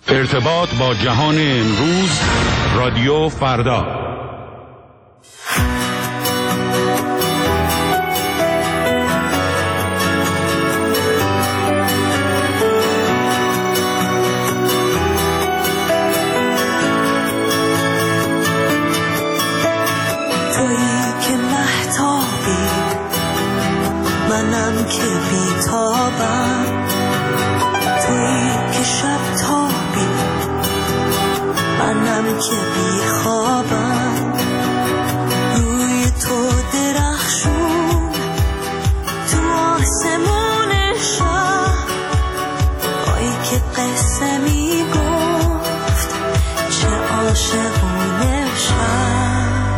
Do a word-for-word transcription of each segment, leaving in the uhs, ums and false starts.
ارتباط با جهان امروز، رادیو فردا. تویی که مهتابی، منم که بیتابم، تویی که شب تابی، منم که بیخوابم، روی تو درخشون تو آسمون شب، آی که قصه می گفت چه عاشقونه شب.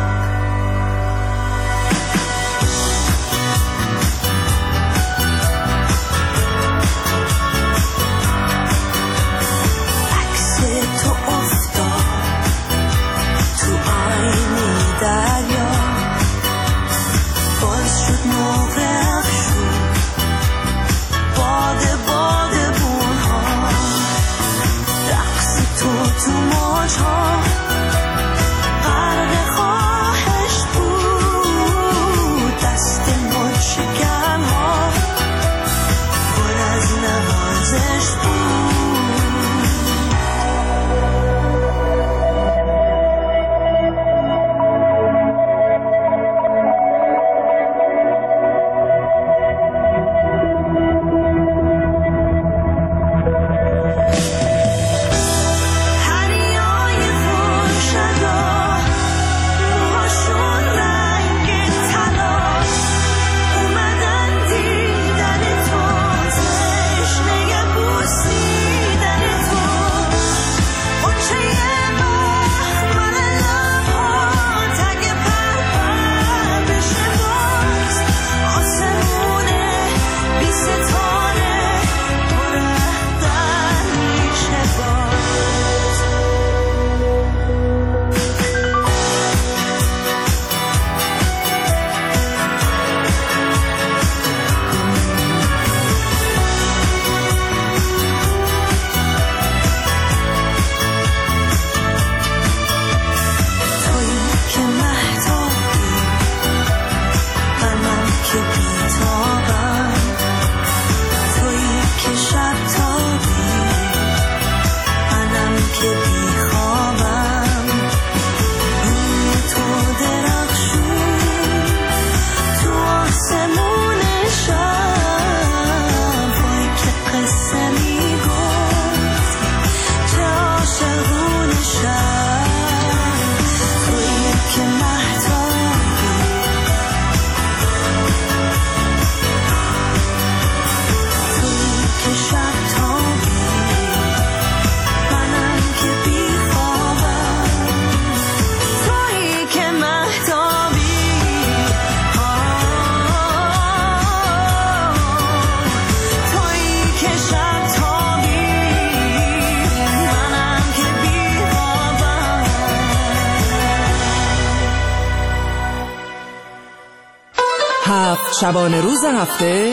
شبانه روز هفته،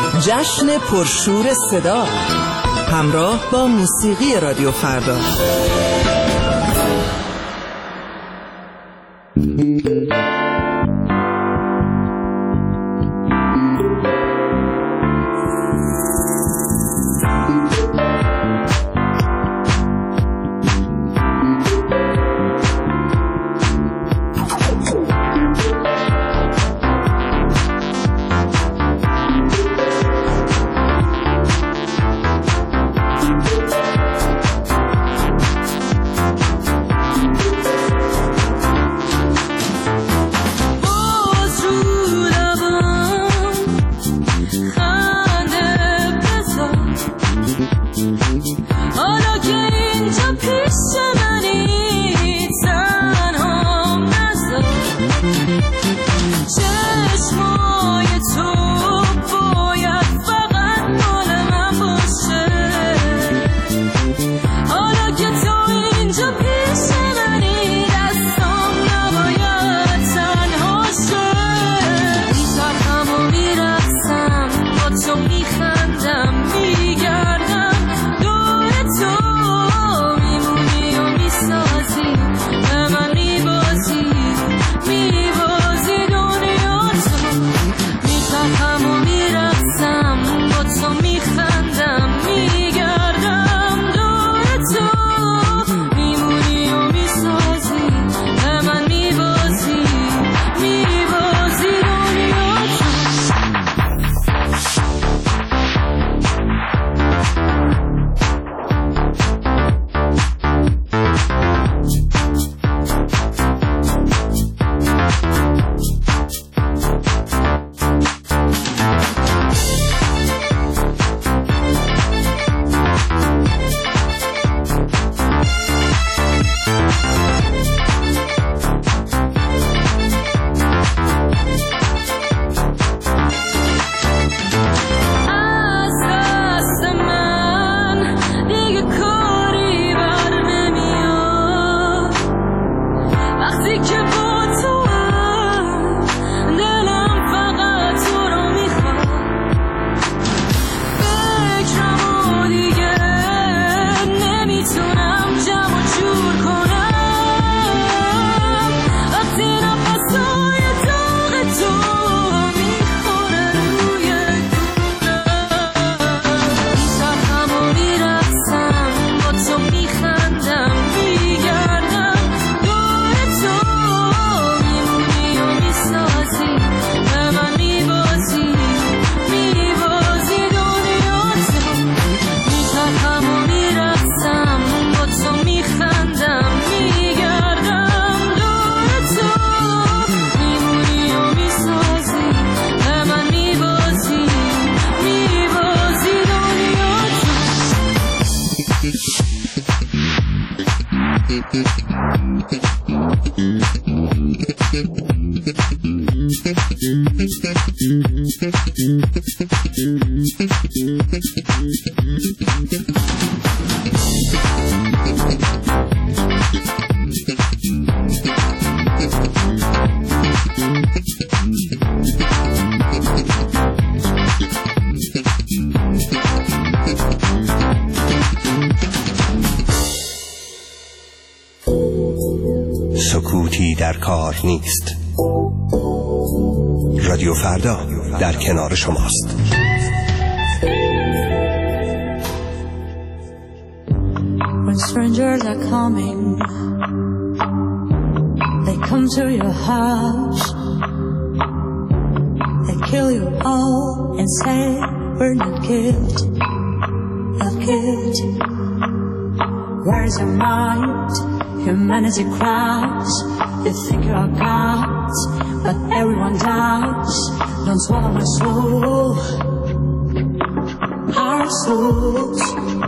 جشن پرشور صدا، همراه با موسیقی رادیو فردا. تو میخندم میگردم دور سکوتی در کار نیست. رادیو فردا در کنار شماست. When strangers are coming, they come to your house, they kill you all and say we're not guilty, not guilty. Where's your mind? Humanity cries. You think you're gods, but everyone dies. Don't swallow my soul, our souls.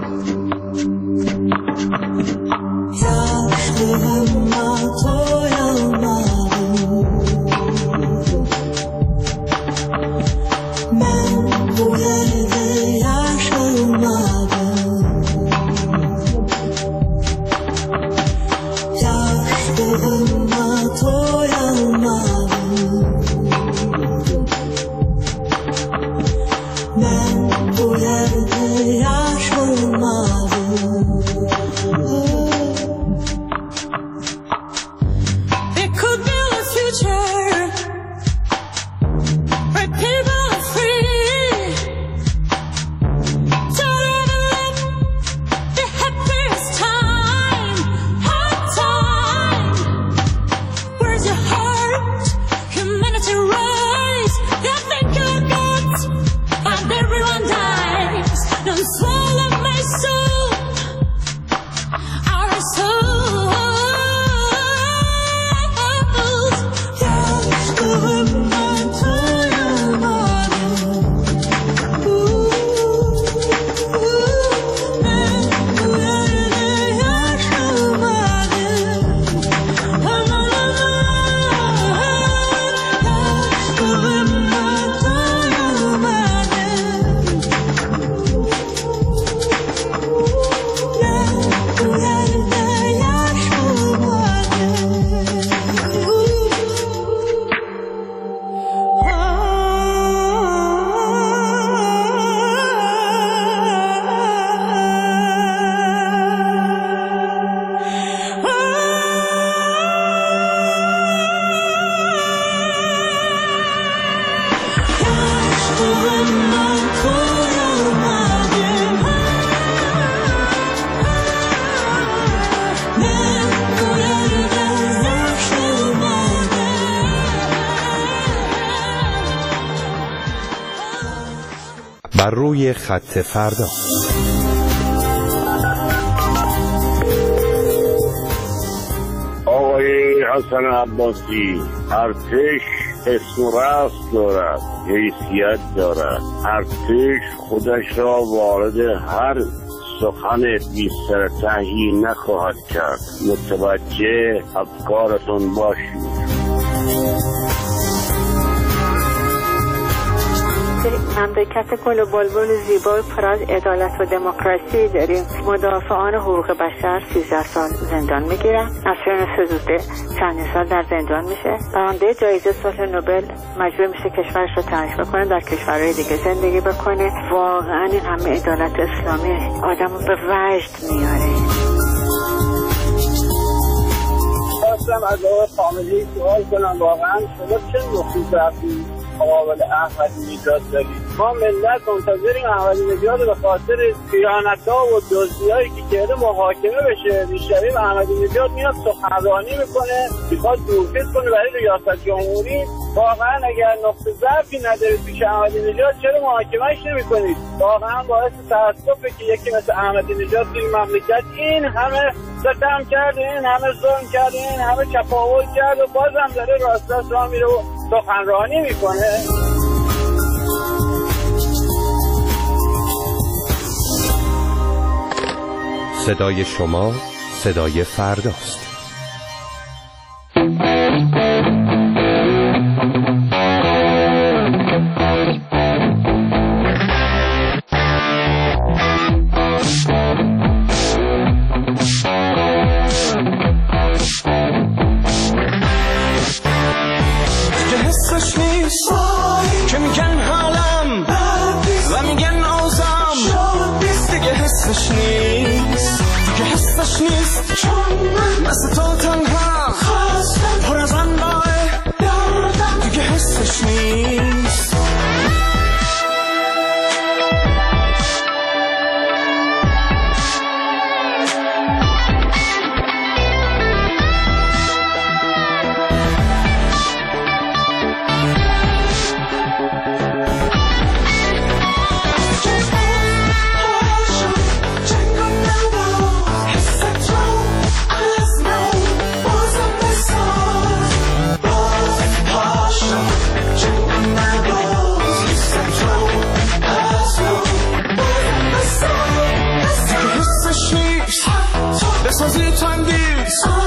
بر روی خط فردا. آقای حسن عباسی، ارتش اسم و رسم دارد، حیثیت دارد. ارتش خودش را وارد هر سخن بی سر تهیه نخواهد کرد. متوجه افکارتون باشید. مملکت گل و بلبل زیبای پر از عدالت و دموکراسی داریم. مدافعان حقوق بشر سیزده سال زندان میگیرن. نسرین سزوده چندین سال در زندان میشه. برنده جایزه صلح نوبل مجبور میشه کشورش رو ترک بکنه، در کشورهای دیگه زندگی بکنه. واقعا این همه عدالت اسلامی آدمو به وجد میاره. خواستم از آقای خامنه‌ای سوال کنم، واقعا شما چه نقطه‌ای رفتید مقابل احمدی نژاد دارید؟ ما ملت منتظریم احمدی نژاد به خاطر خیانت‌ها و دزدی‌هایی که کرده محاکمه بشه. میشنویم احمدی نژاد میاد سخنرانی میکنه، میخواد دورفیز کنه برای ریاست جمهوری. واقعا اگر نقطه ضعفی ندارید پیش احمدی نژاد چرا محاکمه‌اش نمی‌کنید؟ واقعا باعث تأسفه که یکی مثل احمدی نژاد توی مملکت این همه ستم کرده، این همه ظلم کرده، این همه چپاول کرده و بازم داره راست راست راه میره و سخنرانی میکنه. صدای شما صدای فرداست. بسازی تنگیز